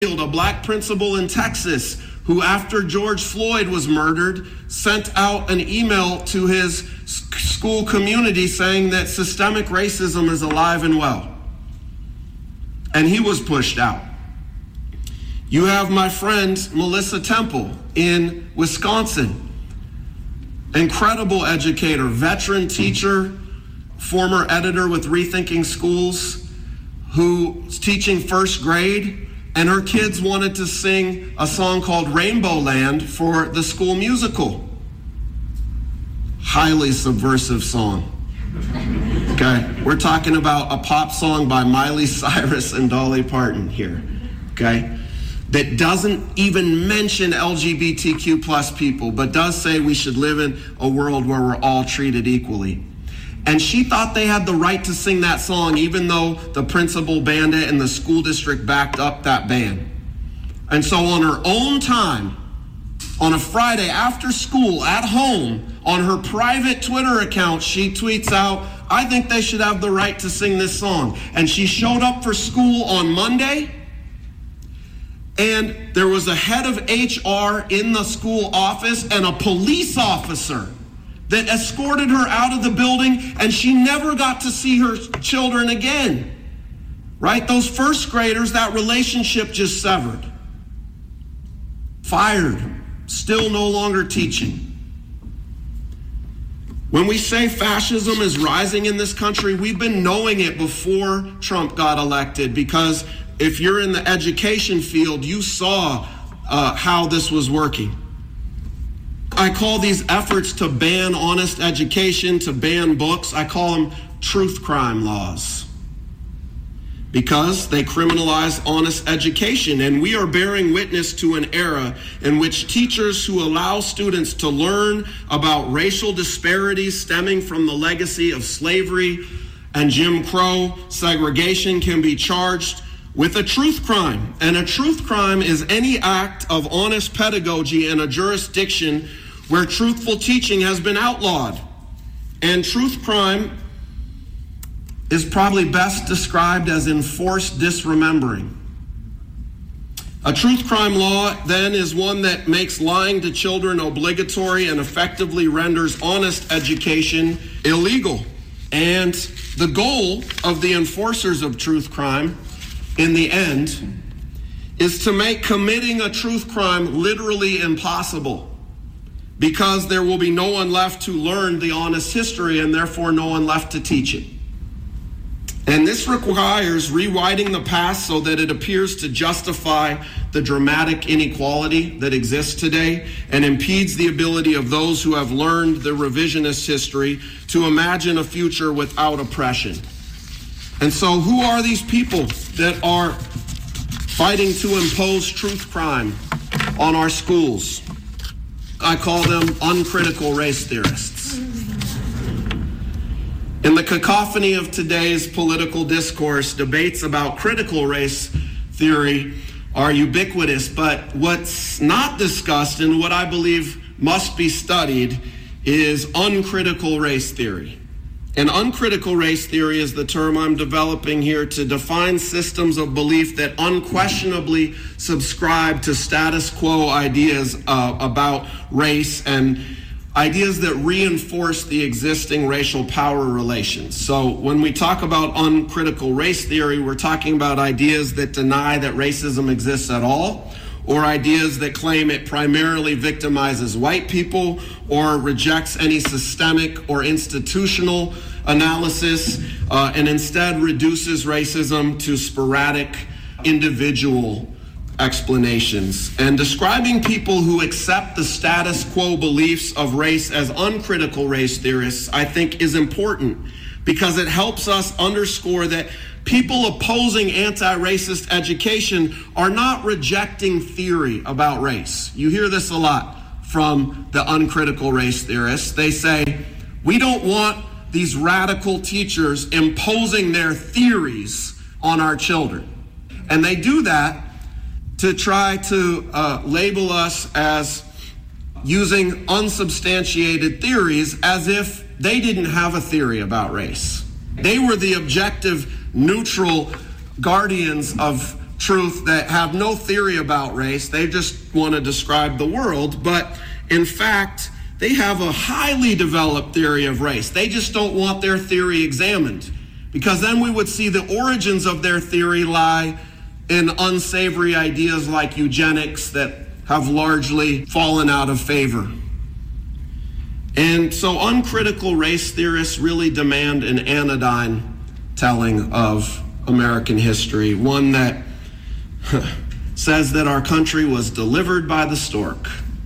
A black principal in Texas who, after George Floyd was murdered, sent out an email to his school community saying that systemic racism is alive and well. And he was pushed out. You have my friend Melissa Temple in Wisconsin. Incredible educator, veteran teacher, former editor with Rethinking Schools, who's teaching first grade. And her kids wanted to sing a song called Rainbow Land for the school musical. Highly subversive song. Okay, we're talking about a pop song by Miley Cyrus and Dolly Parton here. Okay, that doesn't even mention LGBTQ plus people, but does say we should live in a world where we're all treated equally. And she thought they had the right to sing that song, even though the principal banned it and the school district backed up that ban. And so on her own time, on a Friday after school at home, on her private Twitter account, she tweets out, "I think they should have the right to sing this song." And she showed up for school on Monday, and there was a head of HR in the school office and a police officer that escorted her out of the building, and she never got to see her children again, right? Those first graders, that relationship just severed. Fired, still no longer teaching. When we say fascism is rising in this country, we've been knowing it before Trump got elected, because if you're in the education field, you saw how this was working. I call these efforts to ban honest education, to ban books, I call them truth crime laws, because they criminalize honest education. And we are bearing witness to an era in which teachers who allow students to learn about racial disparities stemming from the legacy of slavery and Jim Crow segregation can be charged with a truth crime. And a truth crime is any act of honest pedagogy in a jurisdiction where truthful teaching has been outlawed. And truth crime is probably best described as enforced disremembering. A truth crime law, then, is one that makes lying to children obligatory and effectively renders honest education illegal. And the goal of the enforcers of truth crime, in the end, is to make committing a truth crime literally impossible, because there will be no one left to learn the honest history and therefore no one left to teach it. And this requires rewriting the past so that it appears to justify the dramatic inequality that exists today and impedes the ability of those who have learned the revisionist history to imagine a future without oppression. And so who are these people that are fighting to impose truth crime on our schools? I call them uncritical race theorists. In the cacophony of today's political discourse, debates about critical race theory are ubiquitous, but what's not discussed and what I believe must be studied is uncritical race theory. And uncritical race theory is the term I'm developing here to define systems of belief that unquestionably subscribe to status quo ideas about race and ideas that reinforce the existing racial power relations. So when we talk about uncritical race theory, we're talking about ideas that deny that racism exists at all, or ideas that claim it primarily victimizes white people or rejects any systemic or institutional analysis and instead reduces racism to sporadic individual explanations. And describing people who accept the status quo beliefs of race as uncritical race theorists, I think, is important, because it helps us underscore that people opposing anti-racist education are not rejecting theory about race. You hear this a lot from the uncritical race theorists. They say, we don't want these radical teachers imposing their theories on our children. And they do that to try to label us as using unsubstantiated theories as if they didn't have a theory about race. They were the objective, neutral guardians of truth that have no theory about race. They just want to describe the world. But in fact, they have a highly developed theory of race. They just don't want their theory examined, because then we would see the origins of their theory lie in unsavory ideas like eugenics that have largely fallen out of favor. And so uncritical race theorists really demand an anodyne telling of American history, one that says that our country was delivered by the stork.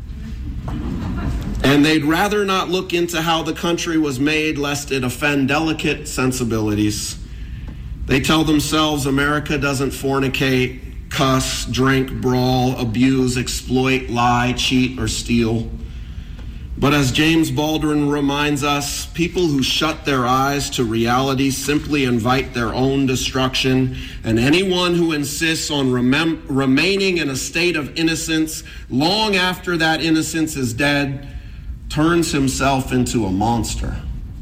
And they'd rather not look into how the country was made lest it offend delicate sensibilities. They tell themselves America doesn't fornicate, cuss, drink, brawl, abuse, exploit, lie, cheat, or steal. But as James Baldwin reminds us, people who shut their eyes to reality simply invite their own destruction, and anyone who insists on remaining in a state of innocence long after that innocence is dead turns himself into a monster.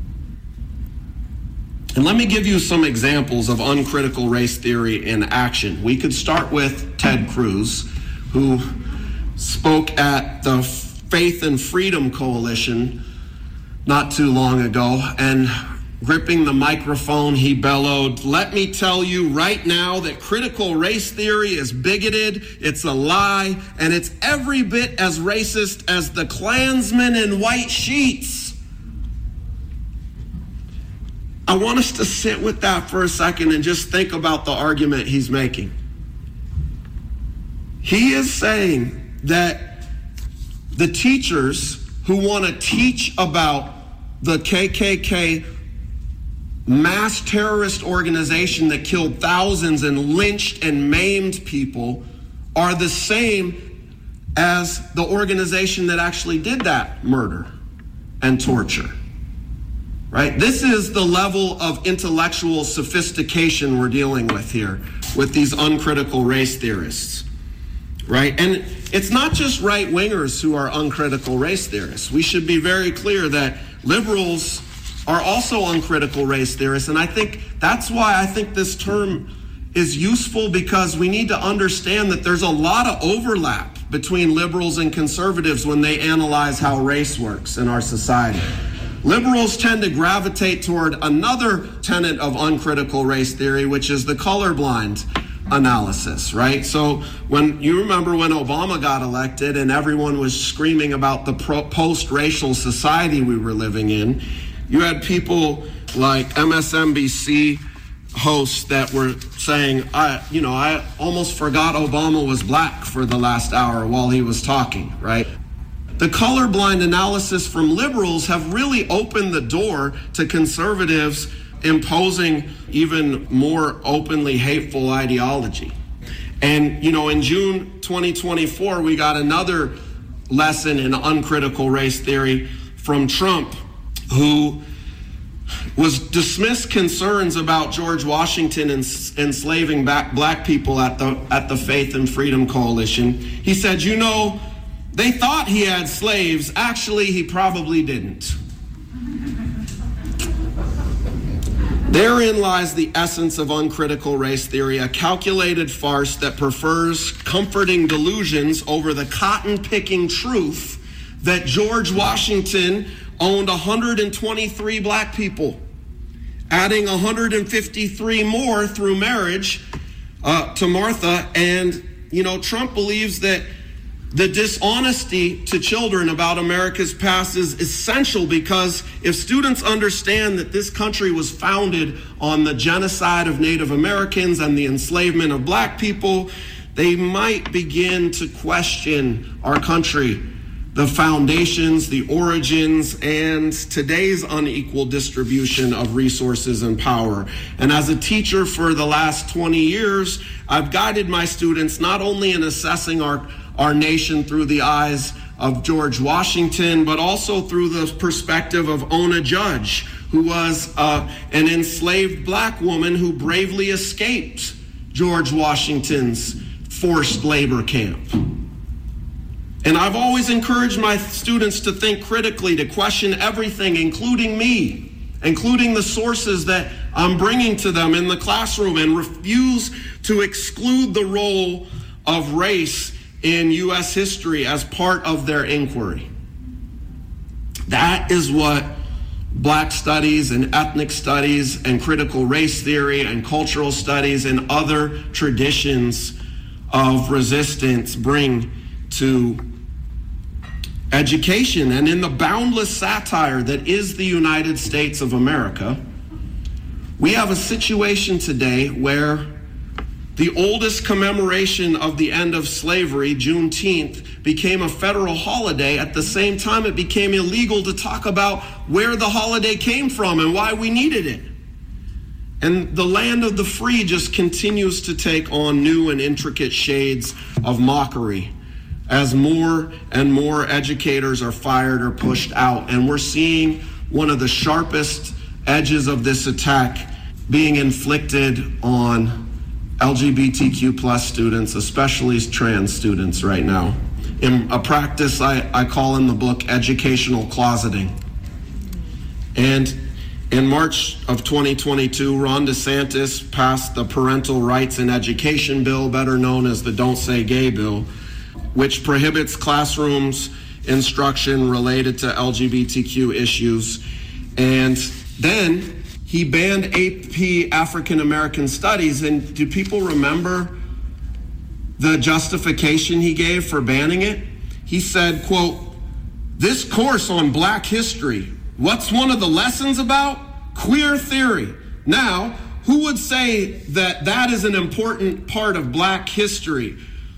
And let me give you some examples of uncritical race theory in action. We could start with Ted Cruz, who spoke at the Faith and Freedom Coalition not too long ago, and gripping the microphone, he bellowed, "Let me tell you right now that critical race theory is bigoted, it's a lie, and it's every bit as racist as the Klansmen in white sheets." I want us to sit with that for a second and just think about the argument he's making. He is saying that the teachers who want to teach about the KKK mass terrorist organization that killed thousands and lynched and maimed people are the same as the organization that actually did that murder and torture. Right? This is the level of intellectual sophistication we're dealing with here with these uncritical race theorists. Right? And it's not just right-wingers who are uncritical race theorists. We should be very clear that liberals are also uncritical race theorists. And I think that's why I think this term is useful, because we need to understand that there's a lot of overlap between liberals and conservatives when they analyze how race works in our society. Liberals tend to gravitate toward another tenet of uncritical race theory, which is the colorblind analysis, right? So when you remember when Obama got elected and everyone was screaming about the post-racial society we were living in, you had people like MSNBC hosts that were saying, I almost forgot Obama was black for the last hour while he was talking, right? The colorblind analysis from liberals have really opened the door to conservatives imposing even more openly hateful ideology. And, in June 2024, we got another lesson in uncritical race theory from Trump, who was dismissed concerns about George Washington enslaving black people at the Faith and Freedom Coalition. He said, they thought he had slaves. Actually, he probably didn't. Therein lies the essence of uncritical race theory, a calculated farce that prefers comforting delusions over the cotton-picking truth that George Washington owned 123 black people, adding 153 more through marriage to Martha. And, Trump believes that the dishonesty to children about America's past is essential, because if students understand that this country was founded on the genocide of Native Americans and the enslavement of black people, they might begin to question our country, the foundations, the origins, and today's unequal distribution of resources and power. And as a teacher for the last 20 years, I've guided my students not only in assessing our nation through the eyes of George Washington, but also through the perspective of Ona Judge, who was an enslaved black woman who bravely escaped George Washington's forced labor camp. And I've always encouraged my students to think critically, to question everything, including me, including the sources that I'm bringing to them in the classroom, and refuse to exclude the role of race in U.S. history as part of their inquiry. That is what Black studies and ethnic studies and critical race theory and cultural studies and other traditions of resistance bring to education. And in the boundless satire that is the United States of America, we have a situation today where the oldest commemoration of the end of slavery, Juneteenth, became a federal holiday. At the same time, it became illegal to talk about where the holiday came from and why we needed it. And the land of the free just continues to take on new and intricate shades of mockery as more and more educators are fired or pushed out. And we're seeing one of the sharpest edges of this attack being inflicted on LGBTQ plus students, especially trans students right now, in a practice I call in the book educational closeting. And in March of 2022, Ron DeSantis passed the Parental Rights in Education bill, better known as the Don't Say Gay bill, which prohibits classrooms instruction related to LGBTQ issues. And then he banned AP African American Studies. And do people remember the justification he gave for banning it? He said, quote, "This course on Black history, what's one of the lessons about? Queer theory. Now, who would say that that is an important part of Black history?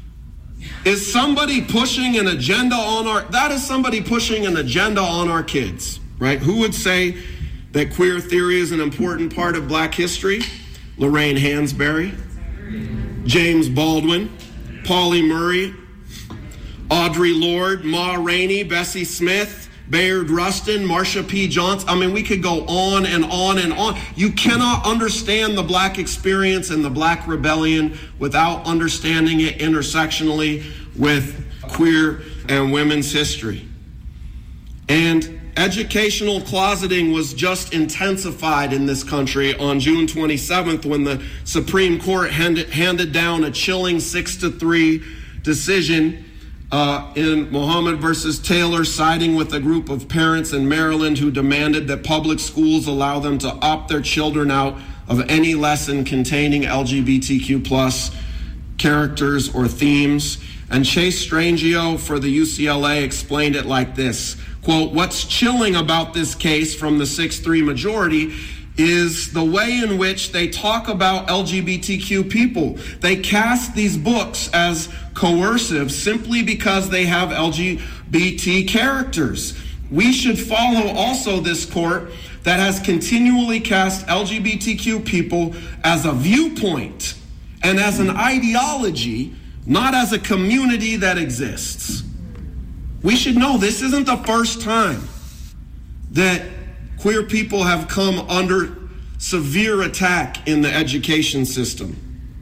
Is somebody pushing an agenda on that is somebody pushing an agenda on our kids, right? Who would say that queer theory is an important part of Black history? Lorraine Hansberry, James Baldwin, Pauli Murray, Audre Lorde, Ma Rainey, Bessie Smith, Bayard Rustin, Marsha P. Johnson. I mean, we could go on and on and on. You cannot understand the Black experience and the Black rebellion without understanding it intersectionally with queer and women's history. And educational closeting was just intensified in this country on June 27th when the Supreme Court handed down a chilling 6-3 decision in Muhammad versus Taylor, siding with a group of parents in Maryland who demanded that public schools allow them to opt their children out of any lesson containing LGBTQ plus characters or themes. And Chase Strangio for the UCLA explained it like this, quote, "What's chilling about this case from the 6-3 majority is the way in which they talk about LGBTQ people. They cast these books as coercive simply because they have LGBT characters. We should follow also this court that has continually cast LGBTQ people as a viewpoint and as an ideology, not as a community that exists." We should know this isn't the first time that queer people have come under severe attack in the education system.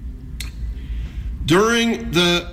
During the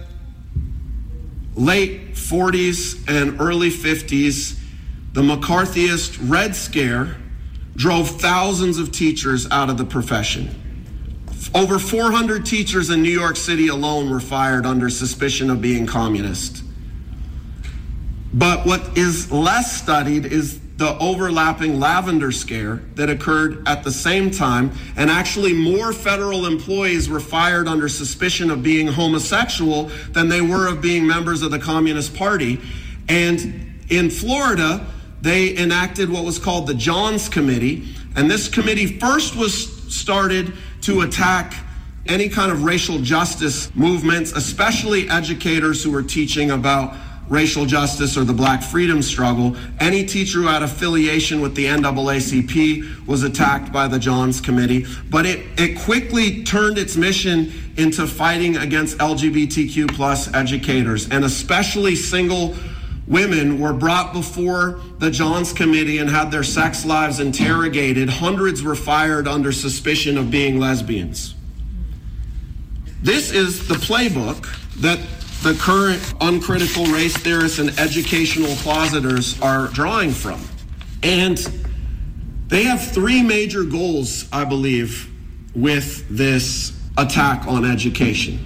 late 40s and early 50s, the McCarthyist Red Scare drove thousands of teachers out of the profession. Over 400 teachers in New York City alone were fired under suspicion of being communist. But what is less studied is the overlapping Lavender Scare that occurred at the same time, and actually more federal employees were fired under suspicion of being homosexual than they were of being members of the Communist Party. And in Florida, they enacted what was called the Johns Committee, and this committee first was started to attack any kind of racial justice movements, especially educators who were teaching about racial justice or the Black freedom struggle. Any teacher who had affiliation with the NAACP was attacked by the Johns Committee, but it quickly turned its mission into fighting against LGBTQ plus educators, and especially single women were brought before the Johns Committee and had their sex lives interrogated. Hundreds were fired under suspicion of being lesbians. This is the playbook that the current uncritical race theorists and educational closeters are drawing from. And They have three major goals, I believe, with this attack on education.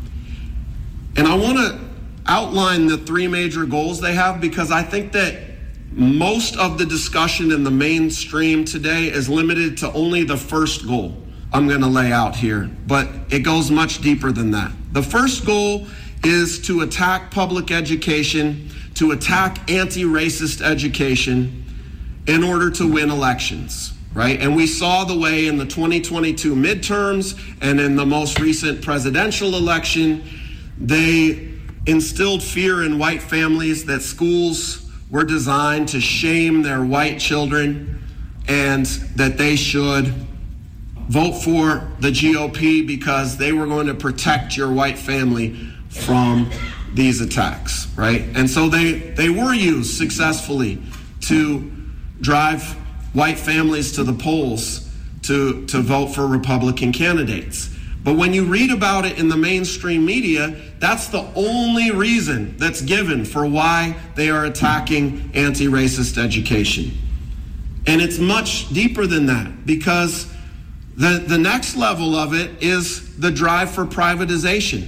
And I want to outline the three major goals they have, because I think that most of the discussion in the mainstream today is limited to only the first goal I'm going to lay out here, but it goes much deeper than that. The first goal is to attack public education, to attack anti-racist education in order to win elections, right? And we saw the way in the 2022 midterms and in the most recent presidential election, they instilled fear in white families that schools were designed to shame their white children and that they should vote for the GOP because they were going to protect your white family from these attacks, right? And so they were used successfully to drive white families to the polls to vote for Republican candidates. But when you read about it in the mainstream media, that's the only reason that's given for why they are attacking anti-racist education. And it's much deeper than that, because the next level of it is the drive for privatization.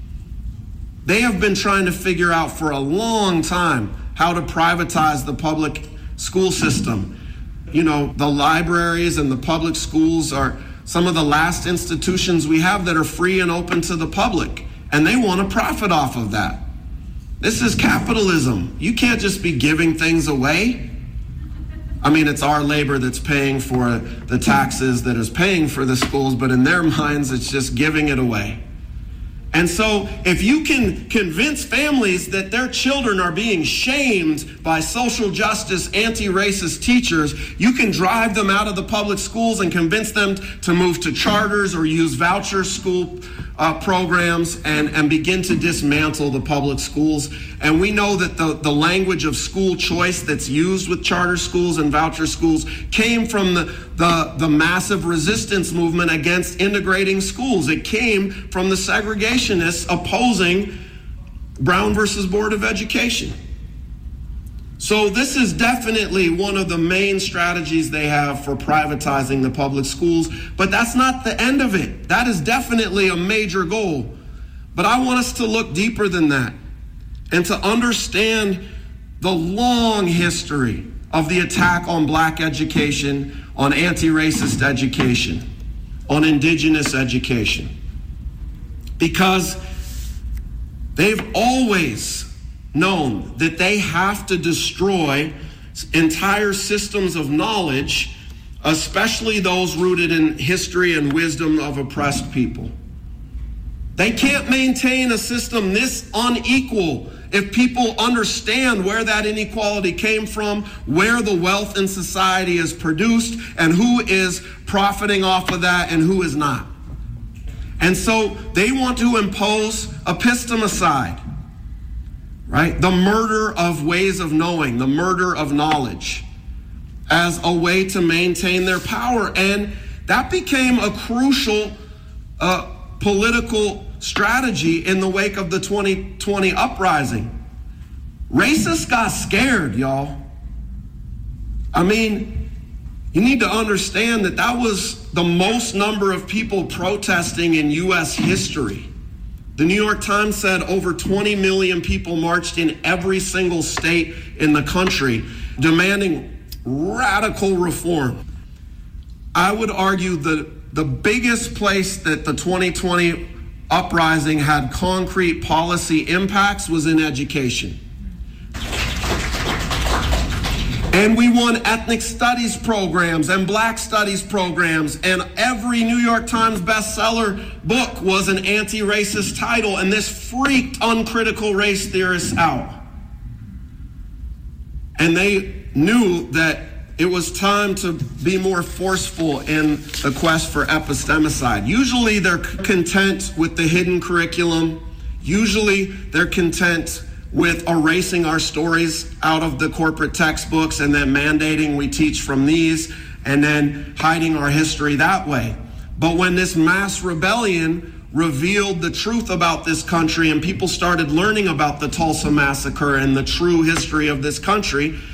They have been trying to figure out for a long time how to privatize the public school system. You know, the libraries and the public schools are some of the last institutions we have that are free and open to the public, and they want to profit off of that. This is capitalism. You can't just be giving things away. I mean, it's our labor that's paying for the taxes that is paying for the schools, but in their minds, it's just giving it away. And so if you can convince families that their children are being shamed by social justice, anti-racist teachers, you can drive them out of the public schools and convince them to move to charters or use voucher school programs and begin to dismantle the public schools. And we know that the language of school choice that's used with charter schools and voucher schools came from the massive resistance movement against integrating schools. It came from the segregationists opposing Brown versus Board of Education. So this is definitely one of the main strategies they have for privatizing the public schools, but that's not the end of it. That is definitely a major goal. But I want us to look deeper than that and to understand the long history of the attack on black education, on anti-racist education, on indigenous education. Because they've always known that they have to destroy entire systems of knowledge, especially those rooted in history and wisdom of oppressed people. They can't maintain a system this unequal if people understand where that inequality came from, where the wealth in society is produced, and who is profiting off of that and who is not. And so they want to impose epistemicide, right? The murder of ways of knowing, the murder of knowledge, as a way to maintain their power. And that became a crucial political strategy in the wake of the 2020 uprising. Racists got scared, y'all. I mean, you need to understand that that was the most number of people protesting in U.S. history. The New York Times said over 20 million people marched in every single state in the country, demanding radical reform. I would argue that the biggest place that the 2020 uprising had concrete policy impacts was in education. And we won ethnic studies programs and black studies programs, and every New York Times bestseller book was an anti-racist title, and this freaked uncritical race theorists out. And they knew that it was time to be more forceful in the quest for epistemicide. Usually they're content with the hidden curriculum. Usually they're content with erasing our stories out of the corporate textbooks and then mandating we teach from these and then hiding our history that way. But when this mass rebellion revealed the truth about this country and people started learning about the Tulsa Massacre and the true history of this country,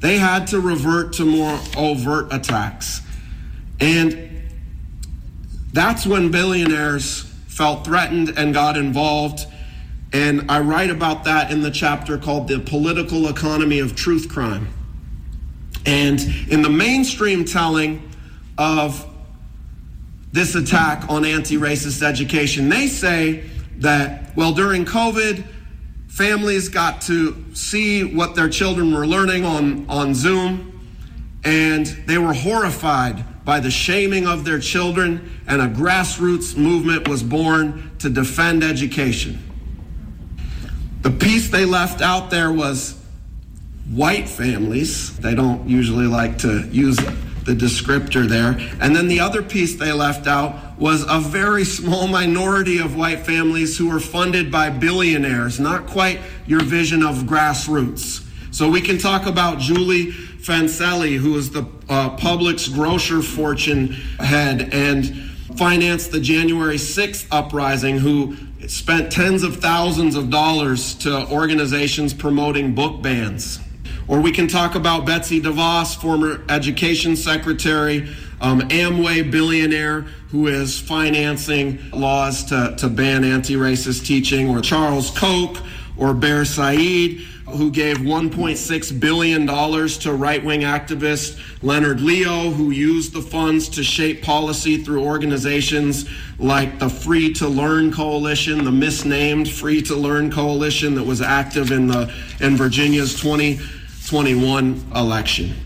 they had to revert to more overt attacks. And that's when billionaires felt threatened and got involved. And I write about that in the chapter called The Political Economy of Truth Crime. And in the mainstream telling of this attack on anti-racist education, they say that, well, during COVID, families got to see what their children were learning on Zoom, and they were horrified by the shaming of their children, and a grassroots movement was born to defend education. The piece they left out there was white families. They don't usually like to use the descriptor there. And then the other piece they left out was a very small minority of white families who were funded by billionaires, not quite your vision of grassroots. So we can talk about Julie Fancelli, who is the Publix grocer fortune head and financed the January 6th uprising, who spent tens of thousands of dollars to organizations promoting book bans. Or we can talk about Betsy DeVos, former education secretary, Amway billionaire who is financing laws to ban anti-racist teaching, or Charles Koch, or Bear Said, who gave $1.6 billion to right-wing activist Leonard Leo, who used the funds to shape policy through organizations like the Free to Learn Coalition, the misnamed Free to Learn Coalition that was active in Virginia's 2021 election.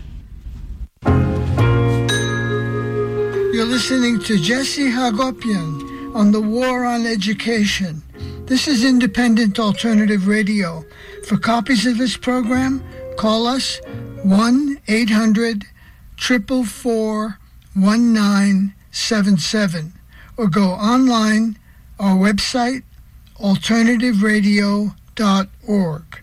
You're listening to Jesse Hagopian on the War on Education. This is Independent Alternative Radio. For copies of this program, call us 1-800-444-1977 or go online, our website, alternativeradio.org.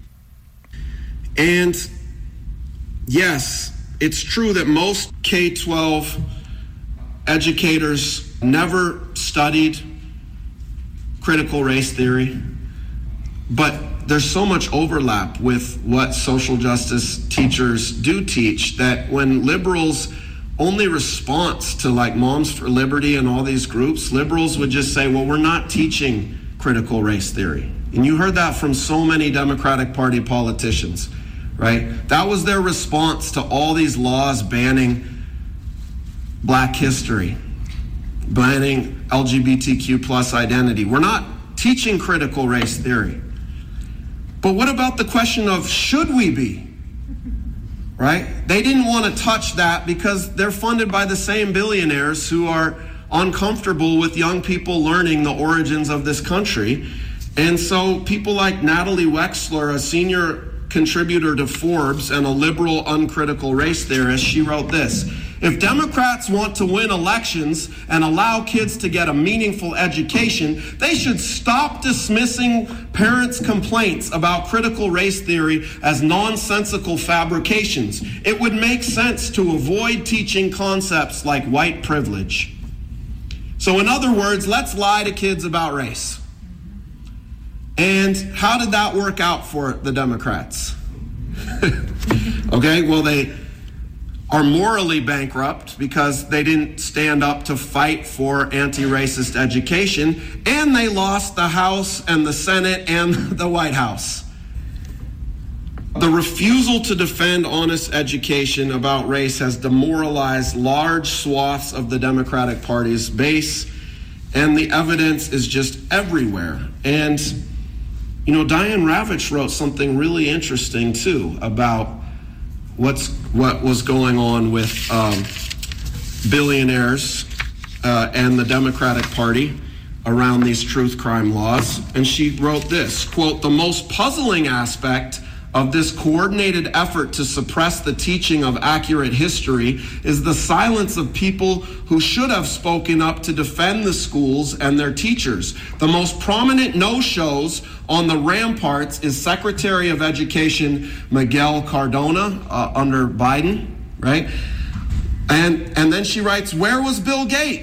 And yes, it's true that most K-12 educators never studied critical race theory, but there's so much overlap with what social justice teachers do teach that when liberals' only response to like Moms for Liberty and all these groups, liberals would just say, well, we're not teaching critical race theory. And you heard that from so many Democratic Party politicians, right? That was their response to all these laws banning Black history, banning LGBTQ plus identity. We're not teaching critical race theory. But what about the question of should we be? Right? They didn't want to touch that because they're funded by the same billionaires who are uncomfortable with young people learning the origins of this country. And so people like Natalie Wexler, a senior contributor to Forbes and a liberal uncritical race theorist, she wrote this: if Democrats want to win elections and allow kids to get a meaningful education, they should stop dismissing parents' complaints about critical race theory as nonsensical fabrications. It would make sense to avoid teaching concepts like white privilege. So in other words, let's lie to kids about race. And how did that work out for the Democrats? Okay, well, they are morally bankrupt because they didn't stand up to fight for anti-racist education, and they lost the House and the Senate and the White House. The refusal to defend honest education about race has demoralized large swaths of the Democratic Party's base, and the evidence is just everywhere. And you know, Diane Ravitch wrote something really interesting, too, about what was going on with billionaires and the Democratic Party around these truth crime laws. And she wrote this, quote, "The most puzzling aspect of this coordinated effort to suppress the teaching of accurate history is the silence of people who should have spoken up to defend the schools and their teachers. The most prominent no-shows on the ramparts is Secretary of Education Miguel Cardona under Biden, right? And then she writes, where was Bill Gates?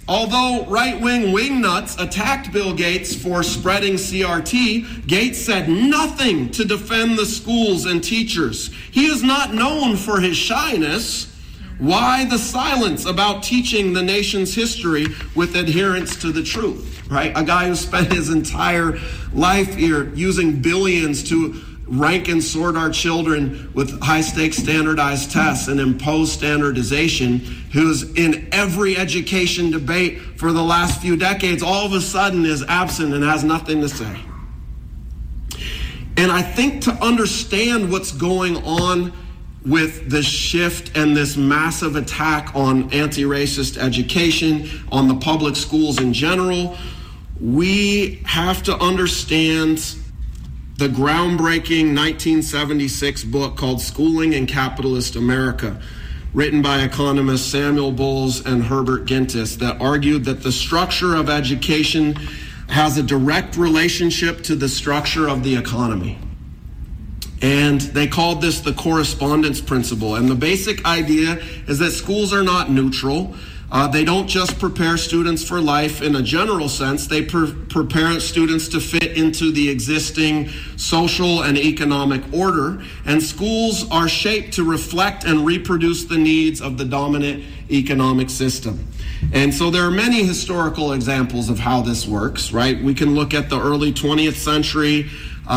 Although right-wing wingnuts attacked Bill Gates for spreading CRT, Gates said nothing to defend the schools and teachers. He is not known for his shyness. Why the silence about teaching the nation's history with adherence to the truth, right? A guy who spent his entire life here using billions to rank and sort our children with high-stakes standardized tests and impose standardization, who's in every education debate for the last few decades, all of a sudden is absent and has nothing to say. And I think to understand what's going on with the shift and this massive attack on anti-racist education, on the public schools in general, we have to understand the groundbreaking 1976 book called Schooling in Capitalist America, written by economists Samuel Bowles and Herbert Gintis, that argued that the structure of education has a direct relationship to the structure of the economy. And they called this the correspondence principle. And the basic idea is that schools are not neutral. They don't just prepare students for life in a general sense. They prepare students to fit into the existing social and economic order. And schools are shaped to reflect and reproduce the needs of the dominant economic system. And so there are many historical examples of how this works, right? We can look at the early 20th century,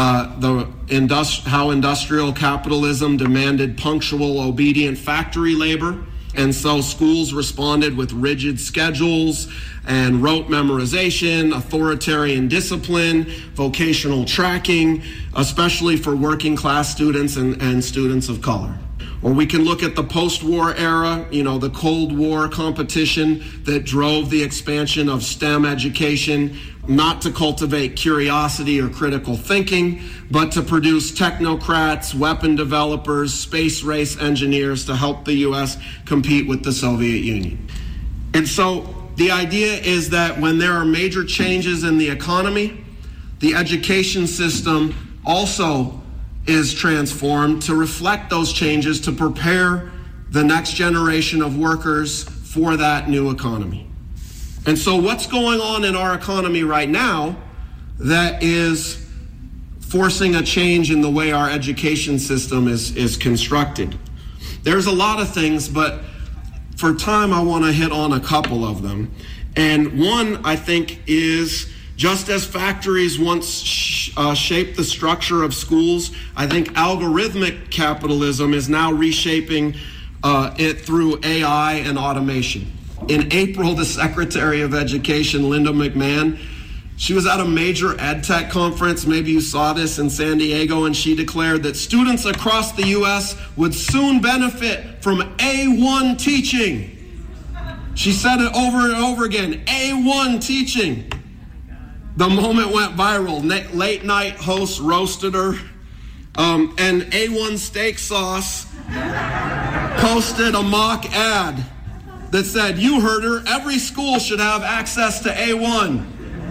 how industrial capitalism demanded punctual, obedient factory labor. And so schools responded with rigid schedules and rote memorization, authoritarian discipline, vocational tracking, especially for working class students and students of color. Or we can look at the post-war era, the Cold War competition that drove the expansion of STEM education, not to cultivate curiosity or critical thinking, but to produce technocrats, weapon developers, space race engineers to help the U.S. compete with the Soviet Union. And so the idea is that when there are major changes in the economy, the education system also is transformed to reflect those changes, to prepare the next generation of workers for that new economy. And so what's going on in our economy right now that is forcing a change in the way our education system is constructed? There's a lot of things, but for time I want to hit on a couple of them. And one, I think, is just as factories once shaped the structure of schools, I think algorithmic capitalism is now reshaping it through AI and automation. In April, the Secretary of Education, Linda McMahon, she was at a major ed tech conference, maybe you saw this, in San Diego, and she declared that students across the U.S. would soon benefit from A1 teaching. She said it over and over again, A1 teaching. The moment went viral. Late night hosts roasted her. And A1 Steak Sauce posted a mock ad that said, "You heard her, every school should have access to A1.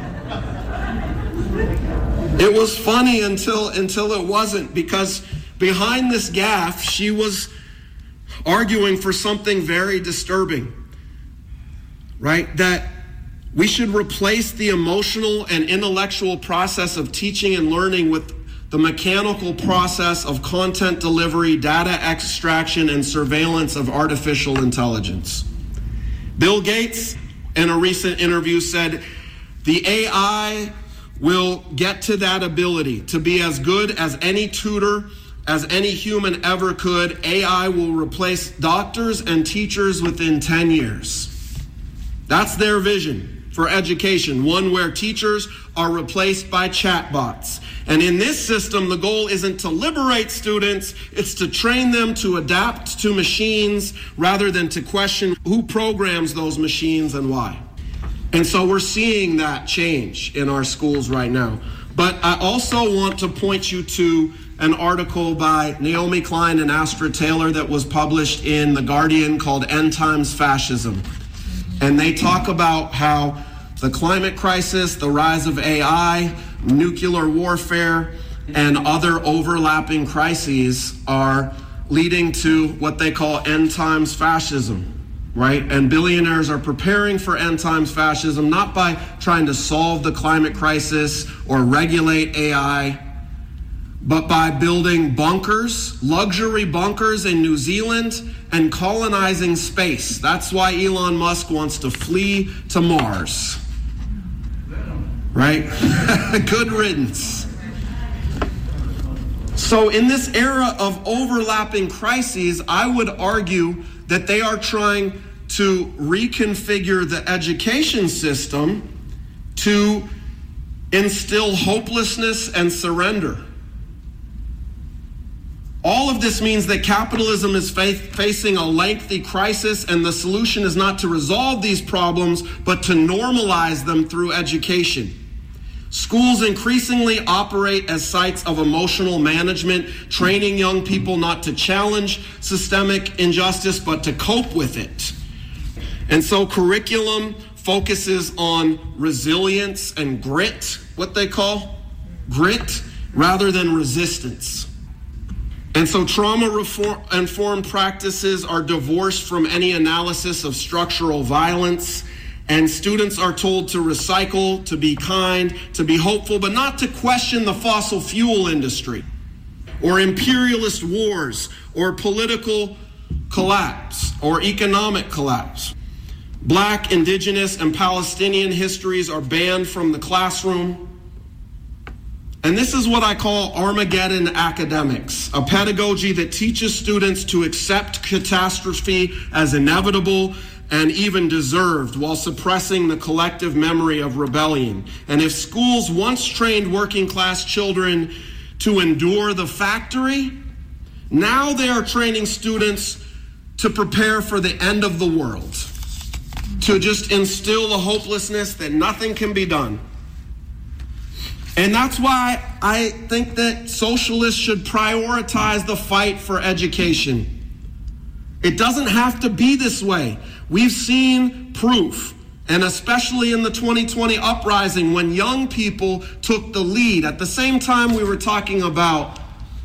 It was funny until it wasn't, because behind this gaffe, she was arguing for something very disturbing, right? That we should replace the emotional and intellectual process of teaching and learning with the mechanical process of content delivery, data extraction, and surveillance of artificial intelligence. Bill Gates, in a recent interview, said the AI will get to that ability to be as good as any tutor, as any human ever could. AI will replace doctors and teachers within 10 years. That's their vision for education, one where teachers are replaced by chatbots. And in this system, the goal isn't to liberate students, it's to train them to adapt to machines rather than to question who programs those machines and why. And so we're seeing that change in our schools right now. But I also want to point you to an article by Naomi Klein and Astra Taylor that was published in The Guardian called End Times Fascism. And they talk about how the climate crisis, the rise of AI, nuclear warfare, and other overlapping crises are leading to what they call end times fascism, right? And billionaires are preparing for end times fascism, not by trying to solve the climate crisis or regulate AI, but by building bunkers, luxury bunkers in New Zealand and colonizing space. That's why Elon Musk wants to flee to Mars, right? Good riddance. So in this era of overlapping crises, I would argue that they are trying to reconfigure the education system to instill hopelessness and surrender. All of this means that capitalism is facing a lengthy crisis, and the solution is not to resolve these problems, but to normalize them through education. Schools increasingly operate as sites of emotional management, training young people not to challenge systemic injustice, but to cope with it. And so curriculum focuses on resilience and grit, what they call grit, rather than resistance. And so trauma-informed practices are divorced from any analysis of structural violence, and students are told to recycle, to be kind, to be hopeful, but not to question the fossil fuel industry or imperialist wars or political collapse or economic collapse. Black, Indigenous, and Palestinian histories are banned from the classroom. And this is what I call Armageddon academics, a pedagogy that teaches students to accept catastrophe as inevitable and even deserved, while suppressing the collective memory of rebellion. And if schools once trained working class children to endure the factory, now they are training students to prepare for the end of the world, to just instill the hopelessness that nothing can be done. And that's why I think that socialists should prioritize the fight for education. It doesn't have to be this way. We've seen proof, and especially in the 2020 uprising, when young people took the lead. At the same time we were talking about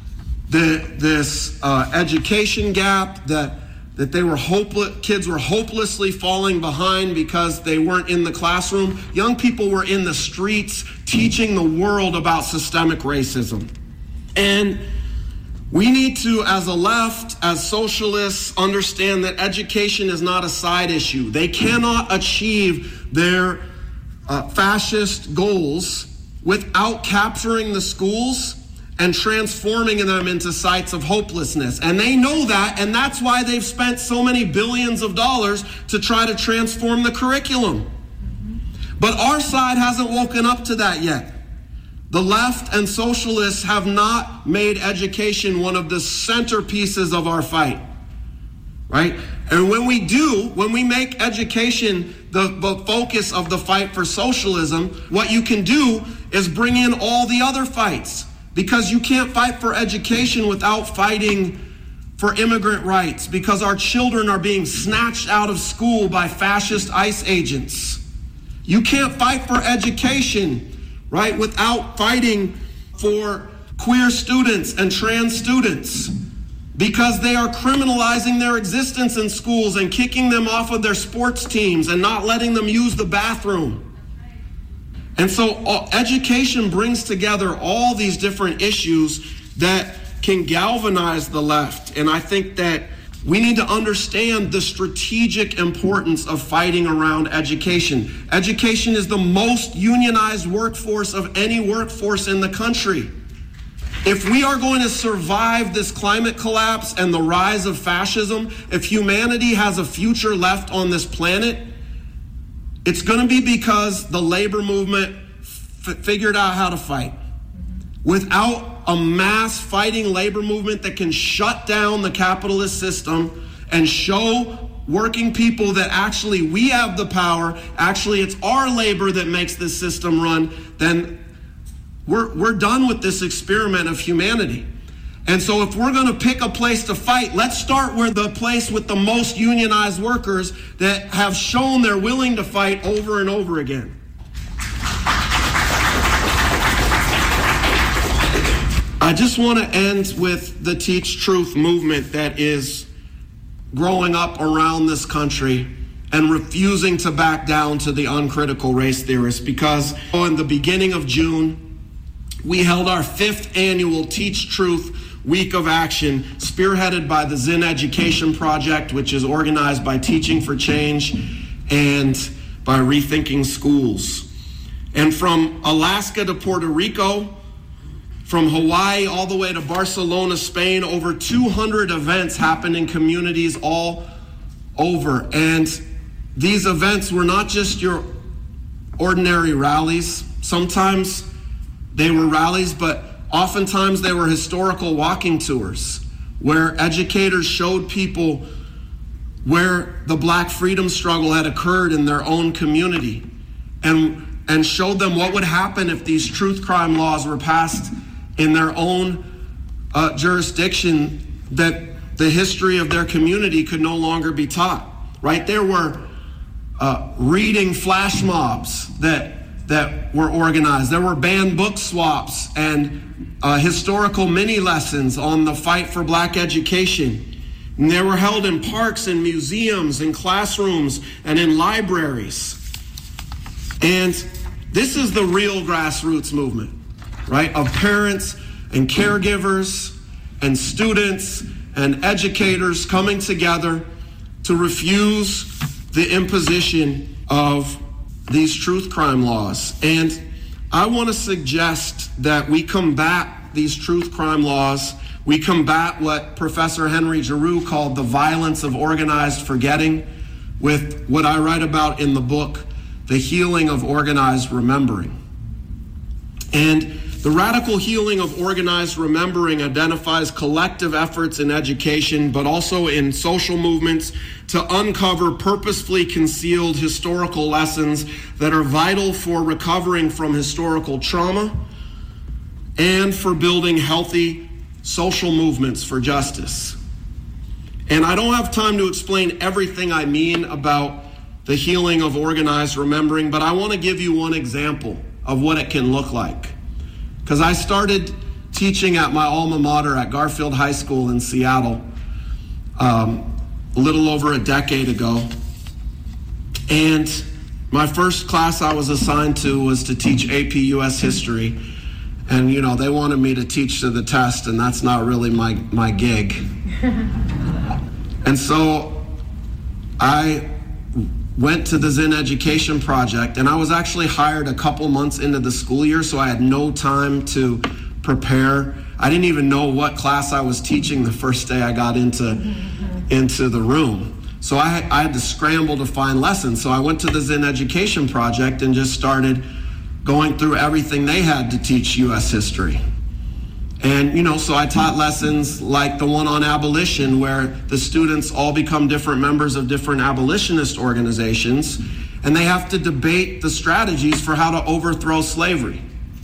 this education gap, that they were kids were hopelessly falling behind because they weren't in the classroom. Young people were in the streets teaching the world about systemic racism. And we need to, as a left, as socialists, understand that education is not a side issue. They cannot achieve their fascist goals without capturing the schools and transforming them into sites of hopelessness. And they know that, and that's why they've spent so many billions of dollars to try to transform the curriculum. But our side hasn't woken up to that yet. The left and socialists have not made education one of the centerpieces of our fight, right? And when we do, when we make education the focus of the fight for socialism, what you can do is bring in all the other fights, because you can't fight for education without fighting for immigrant rights, because our children are being snatched out of school by fascist ICE agents. You can't fight for education, right, without fighting for queer students and trans students, because they are criminalizing their existence in schools and kicking them off of their sports teams and not letting them use the bathroom. And so education brings together all these different issues that can galvanize the left. And I think that we need to understand the strategic importance of fighting around education. Education is the most unionized workforce of any workforce in the country. If we are going to survive this climate collapse and the rise of fascism, if humanity has a future left on this planet, it's going to be because the labor movement figured out how to fight. Without a mass fighting labor movement that can shut down the capitalist system and show working people that actually we have the power, actually it's our labor that makes this system run, then we're done with this experiment of humanity. And so if we're going to pick a place to fight, let's start where the place with the most unionized workers that have shown they're willing to fight over and over again. I just want to end with the Teach Truth movement that is growing up around this country and refusing to back down to the uncritical race theorists, because in the beginning of June, we held our 5th annual Teach Truth Week of Action, spearheaded by the Zinn Education Project, which is organized by Teaching for Change and by Rethinking Schools. And from Alaska to Puerto Rico, from Hawaii all the way to Barcelona, Spain, over 200 events happened in communities all over. And these events were not just your ordinary rallies. Sometimes they were rallies, but oftentimes they were historical walking tours where educators showed people where the Black freedom struggle had occurred in their own community and showed them what would happen if these truth crime laws were passed in their own jurisdiction, that the history of their community could no longer be taught, right? There were reading flash mobs that were organized. There were banned book swaps and historical mini lessons on the fight for Black education. And they were held in parks and museums and classrooms and in libraries. And this is the real grassroots movement, right? Of parents and caregivers and students and educators coming together to refuse the imposition of these truth crime laws. And I want to suggest that we combat these truth crime laws. We combat what Professor Henry Giroux called the violence of organized forgetting with what I write about in the book, The Healing of Organized Remembering. And the radical healing of organized remembering identifies collective efforts in education, but also in social movements, to uncover purposefully concealed historical lessons that are vital for recovering from historical trauma and for building healthy social movements for justice. And I don't have time to explain everything I mean about the healing of organized remembering, but I want to give you one example of what it can look like. Because I started teaching at my alma mater at Garfield High School in Seattle a little over a decade ago. And my first class I was assigned to was to teach AP US History. And, you know, they wanted me to teach to the test, and that's not really my gig. And so I went to the Zinn Education Project, and I was actually hired a couple months into the school year, so I had no time to prepare. I didn't even know what class I was teaching the first day I got into the room. So I had to scramble to find lessons. So I went to the Zinn Education Project and just started going through everything they had to teach U.S. history. And, you know, so I taught lessons like the one on abolition, where the students all become different members of different abolitionist organizations, and they have to debate the strategies for how to overthrow slavery.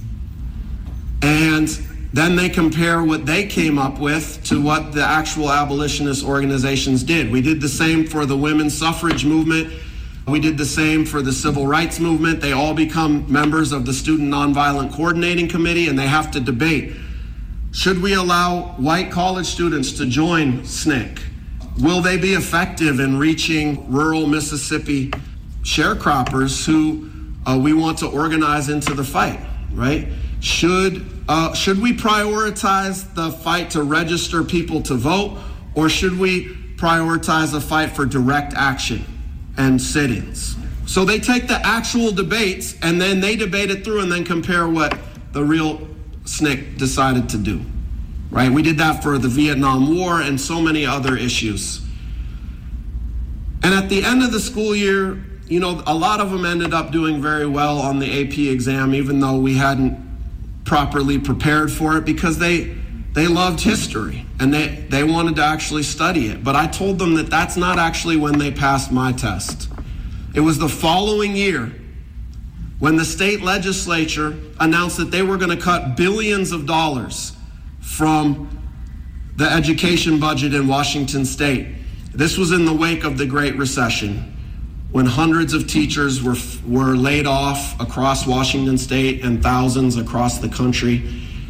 And then they compare what they came up with to what the actual abolitionist organizations did. We did the same for the women's suffrage movement. We did the same for the civil rights movement. They all become members of the Student Nonviolent Coordinating Committee, and they have to debate. Should we allow white college students to join SNCC? Will they be effective in reaching rural Mississippi sharecroppers who we want to organize into the fight, right? Should we prioritize the fight to register people to vote, or should we prioritize the fight for direct action and sit-ins? So they take the actual debates and then they debate it through and then compare what the real SNCC decided to do, right? We did that for the Vietnam War and so many other issues. And at the end of the school year, you know, a lot of them ended up doing very well on the AP exam, even though we hadn't properly prepared for it, because they loved history and they wanted to actually study it. But I told them that that's not actually when they passed my test. It was the following year when the state legislature announced that they were going to cut billions of dollars from the education budget in Washington state. This was in the wake of the Great Recession, when hundreds of teachers were laid off across Washington state and thousands across the country.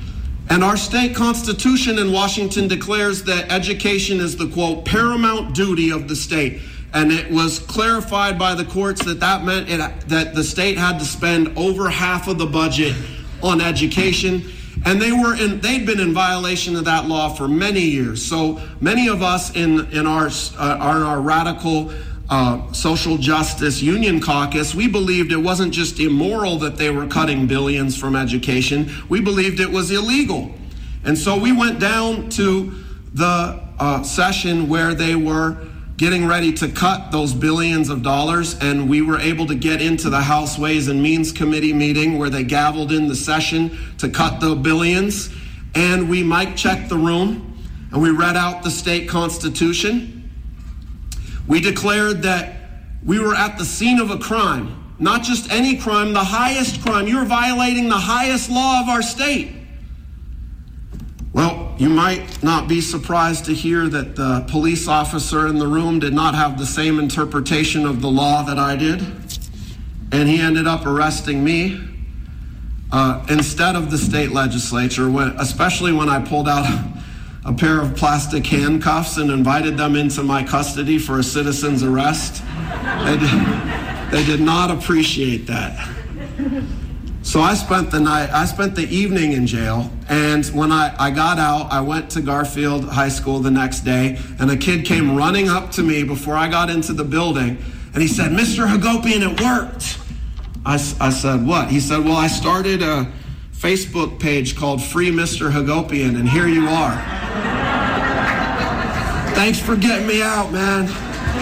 And our state constitution in Washington declares that education is the, quote, paramount duty of the state. And it was clarified by the courts that meant that the state had to spend over half of the budget on education. And they'd been in violation of that law for many years. So many of us in our radical social justice union caucus, we believed it wasn't just immoral that they were cutting billions from education. We believed it was illegal. And so we went down to the session where they were getting ready to cut those billions of dollars, and we were able to get into the House Ways and Means Committee meeting where they gavelled in the session to cut the billions, and we mic checked the room, and we read out the state constitution. We declared that we were at the scene of a crime, not just any crime, the highest crime. You're violating the highest law of our state. Well, you might not be surprised to hear that the police officer in the room did not have the same interpretation of the law that I did, and he ended up arresting me instead of the state legislature, especially when I pulled out a pair of plastic handcuffs and invited them into my custody for a citizen's arrest. They did not appreciate that. So I spent the evening in jail, and when I got out, I went to Garfield High School the next day, and a kid came running up to me before I got into the building, and he said, "Mr. Hagopian, it worked." I said, "What?" He said, "Well, I started a Facebook page called Free Mr. Hagopian, and here you are." Thanks for getting me out, man.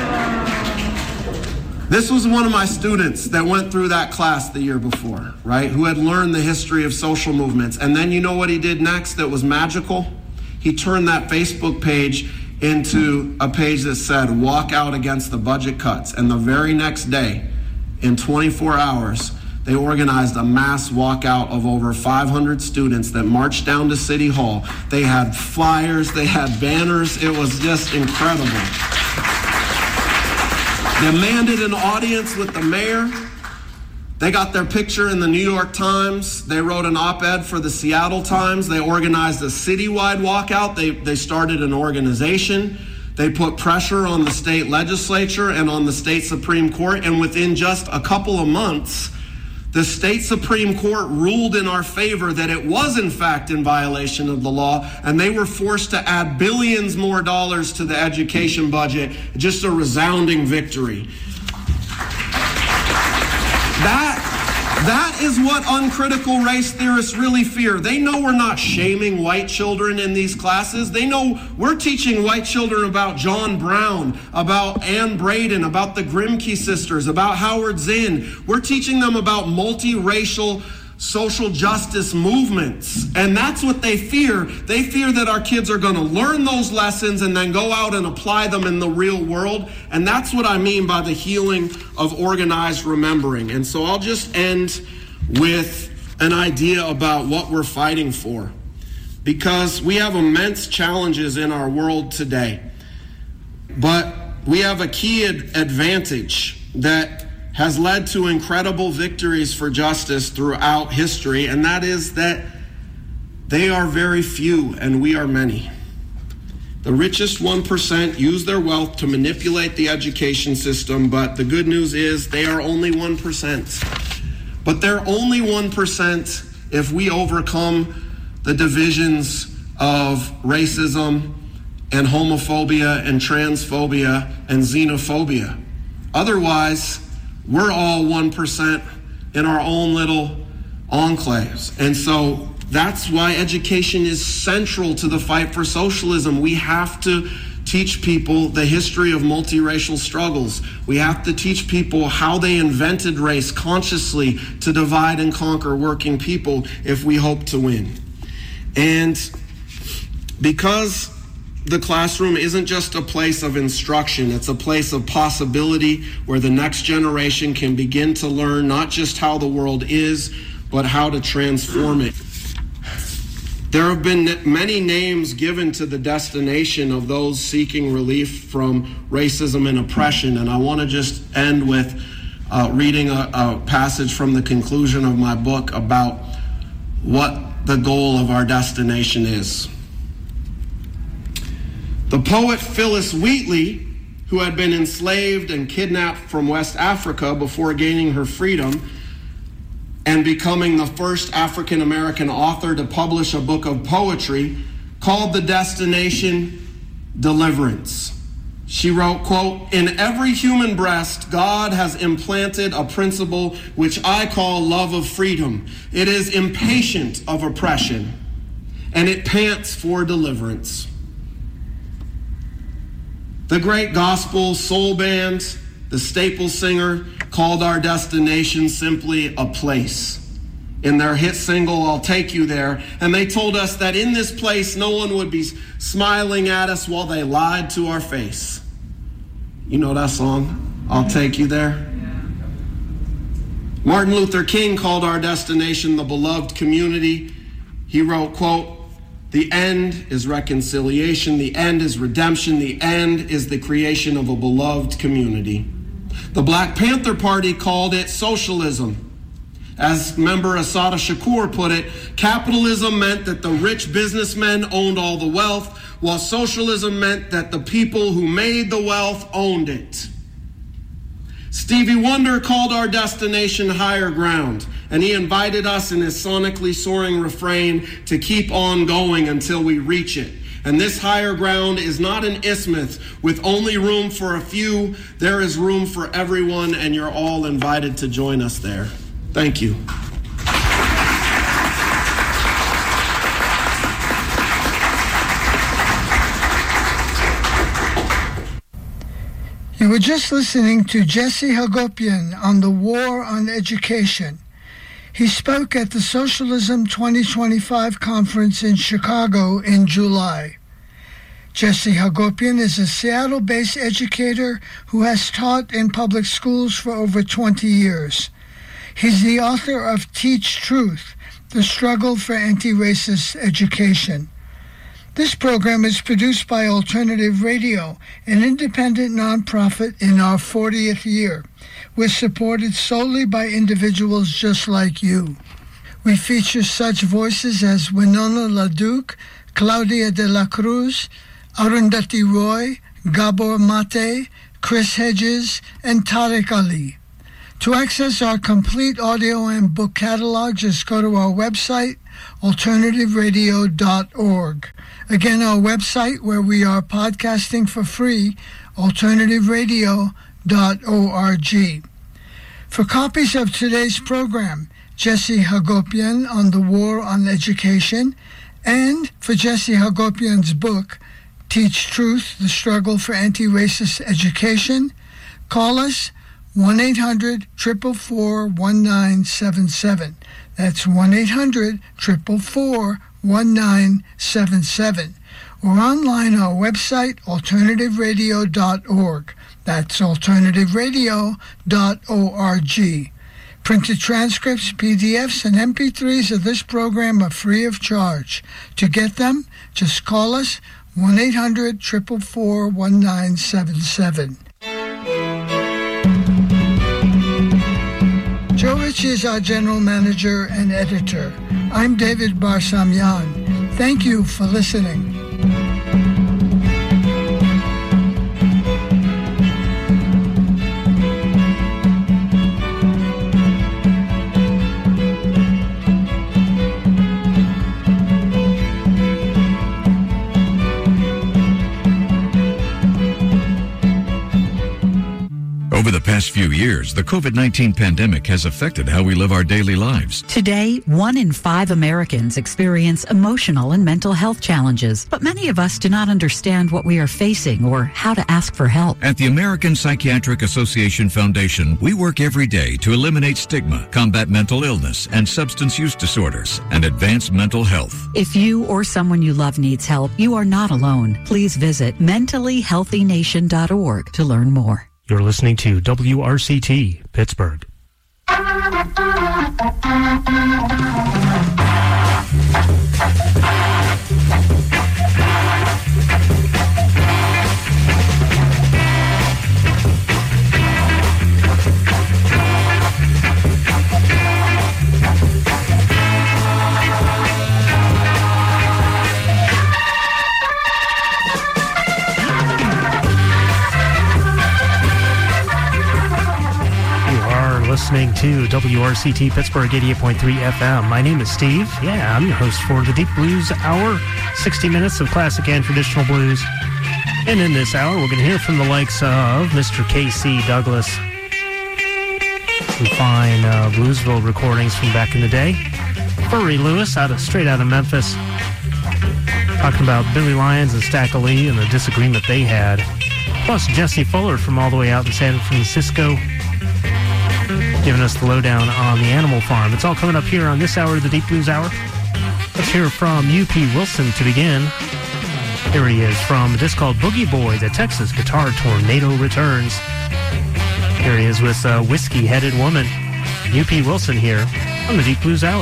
This was one of my students that went through that class the year before, right? Who had learned the history of social movements. And then you know what he did next that was magical? He turned that Facebook page into a page that said, "Walk out against the budget cuts." And the very next day, in 24 hours, they organized a mass walkout of over 500 students that marched down to City Hall. They had flyers, they had banners. It was just incredible. They demanded an audience with the mayor. They got their picture in the New York Times. They wrote an op-ed for the Seattle Times. They organized a citywide walkout. They started an organization. They put pressure on the state legislature and on the state Supreme Court. And within just a couple of months, the state Supreme Court ruled in our favor that it was in fact in violation of the law, and they were forced to add billions more dollars to the education budget. Just a resounding victory. That is what uncritical race theorists really fear. They know we're not shaming white children in these classes. They know we're teaching white children about John Brown, about Ann Braden, about the Grimke sisters, about Howard Zinn. We're teaching them about multiracial social justice movements. And that's what they fear. They fear that our kids are going to learn those lessons and then go out and apply them in the real world. And that's what I mean by the healing of organized remembering. And so I'll just end with an idea about what we're fighting for, because we have immense challenges in our world today. But we have a key advantage that has led to incredible victories for justice throughout history, and that is that they are very few and we are many. The richest 1% use their wealth to manipulate the education system, but the good news is they are only 1%. But they're only 1% if we overcome the divisions of racism and homophobia and transphobia and xenophobia. Otherwise, we're all 1% in our own little enclaves. And so that's why education is central to the fight for socialism. We have to teach people the history of multiracial struggles. We have to teach people how they invented race consciously to divide and conquer working people if we hope to win. And because the classroom isn't just a place of instruction, it's a place of possibility where the next generation can begin to learn not just how the world is, but how to transform it. There have been many names given to the destination of those seeking relief from racism and oppression, and I want to just end with reading a passage from the conclusion of my book about what the goal of our destination is. The poet Phyllis Wheatley, who had been enslaved and kidnapped from West Africa before gaining her freedom and becoming the first African American author to publish a book of poetry, called the destination deliverance. She wrote, quote, "In every human breast, God has implanted a principle which I call love of freedom. It is impatient of oppression, and it pants for deliverance." The great gospel soul band, the Staple Singer, called our destination simply a place. In their hit single, "I'll Take You There," and they told us that in this place, no one would be smiling at us while they lied to our face. You know that song, "I'll Take You There"? Martin Luther King called our destination the beloved community. He wrote, quote, "The end is reconciliation, the end is redemption, the end is the creation of a beloved community." The Black Panther Party called it socialism. As member Assata Shakur put it, capitalism meant that the rich businessmen owned all the wealth, while socialism meant that the people who made the wealth owned it. Stevie Wonder called our destination higher ground, and he invited us in his sonically soaring refrain to keep on going until we reach it. And this higher ground is not an isthmus with only room for a few. There is room for everyone, and you're all invited to join us there. Thank you. You were just listening to Jesse Hagopian on the War on Education. He spoke at the Socialism 2025 conference in Chicago in July. Jesse Hagopian is a Seattle-based educator who has taught in public schools for over 20 years. He's the author of Teach Truth, The Struggle for Anti-Racist Education. This program is produced by Alternative Radio, an independent nonprofit in our 40th year. We're supported solely by individuals just like you. We feature such voices as Winona LaDuke, Claudia de la Cruz, Arundhati Roy, Gabor Mate, Chris Hedges, and Tariq Ali. To access our complete audio and book catalog, just go to our website, alternativeradio.org. Again, our website where we are podcasting for free, alternativeradio.org. For copies of today's program, Jesse Hagopian on the War on Education, and for Jesse Hagopian's book, Teach Truth, The Struggle for Anti-Racist Education, call us 1-800-444-1977. That's 1-800-444-1977. Or online our website, alternativeradio.org. That's alternativeradio.org. Printed transcripts, PDFs, and MP3s of this program are free of charge. To get them, just call us 1-800-444-1977. Joe Ritchie is our general manager and editor. I'm David Barsamyan. Thank you for listening. Over the past few years, the COVID-19 pandemic has affected how we live our daily lives. Today, 1 in 5 Americans experience emotional and mental health challenges, but many of us do not understand what we are facing or how to ask for help. At the American Psychiatric Association Foundation, we work every day to eliminate stigma, combat mental illness and substance use disorders, and advance mental health. If you or someone you love needs help, you are not alone. Please visit mentallyhealthynation.org to learn more. You're listening to WRCT, Pittsburgh. listening to WRCT Pittsburgh 88.3 FM. My name is Steve. Yeah, I'm your host for the Deep Blues Hour, 60 minutes of classic and traditional blues. And in this hour, we're going to hear from the likes of Mr. K.C. Douglas. Some fine Bluesville recordings from back in the day. Furry Lewis, straight out of Memphis. Talking about Billy Lyons and Stack Lee and the disagreement they had. Plus Jesse Fuller from all the way out in San Francisco, giving us the lowdown on the Animal Farm. It's all coming up here on this hour of the Deep Blues Hour. Let's hear from U.P. Wilson to begin. Here he is from a disc called Boogie Boy, the Texas Guitar Tornado Returns. Here he is with Whiskey-Headed Woman. U.P. Wilson here on the Deep Blues Hour.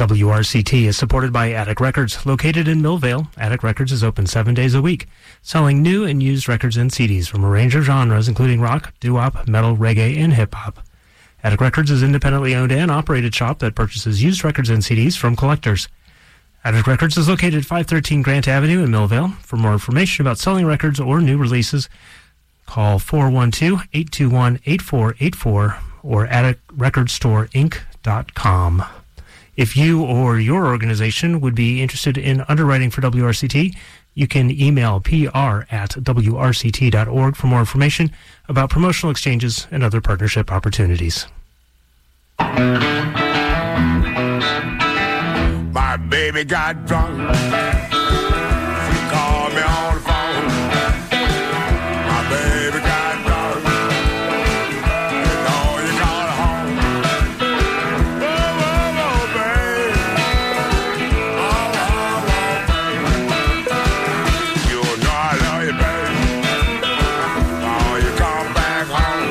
WRCT is supported by Attic Records. Located in Millvale, Attic Records is open 7 days a week, selling new and used records and CDs from a range of genres, including rock, doo-wop, metal, reggae, and hip-hop. Attic Records is an independently owned and operated shop that purchases used records and CDs from collectors. Attic Records is located at 513 Grant Avenue in Millvale. For more information about selling records or new releases, call 412-821-8484 or atticrecordstoreinc.com. If you or your organization would be interested in underwriting for WRCT, you can email pr@wrct.org for more information about promotional exchanges and other partnership opportunities. My baby got drunk. She called me on the phone. My baby got drunk. You know you call her home. Whoa, whoa, whoa, baby. Oh, oh, oh, baby. You know I love you, baby. Oh, you come back home.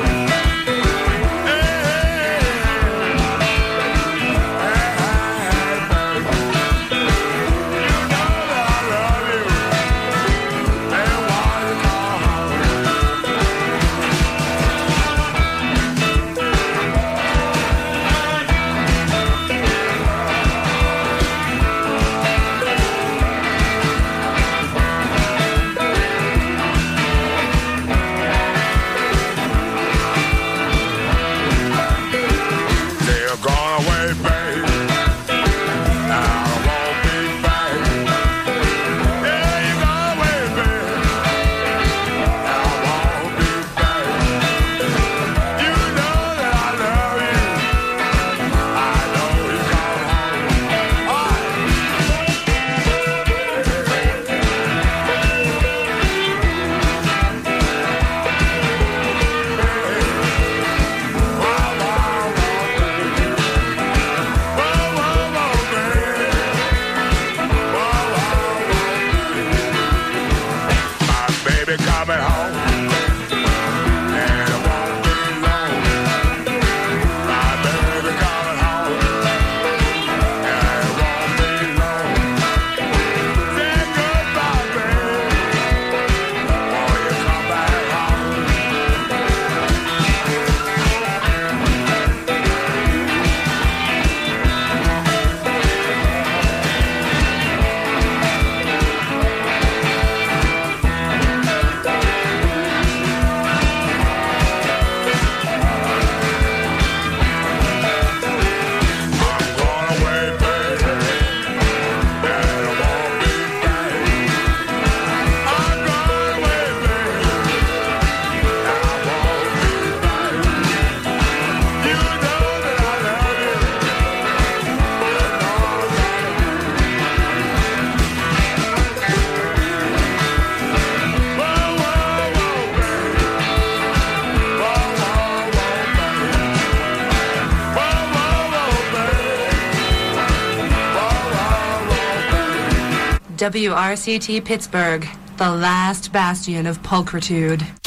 WRCT Pittsburgh, the last bastion of pulchritude.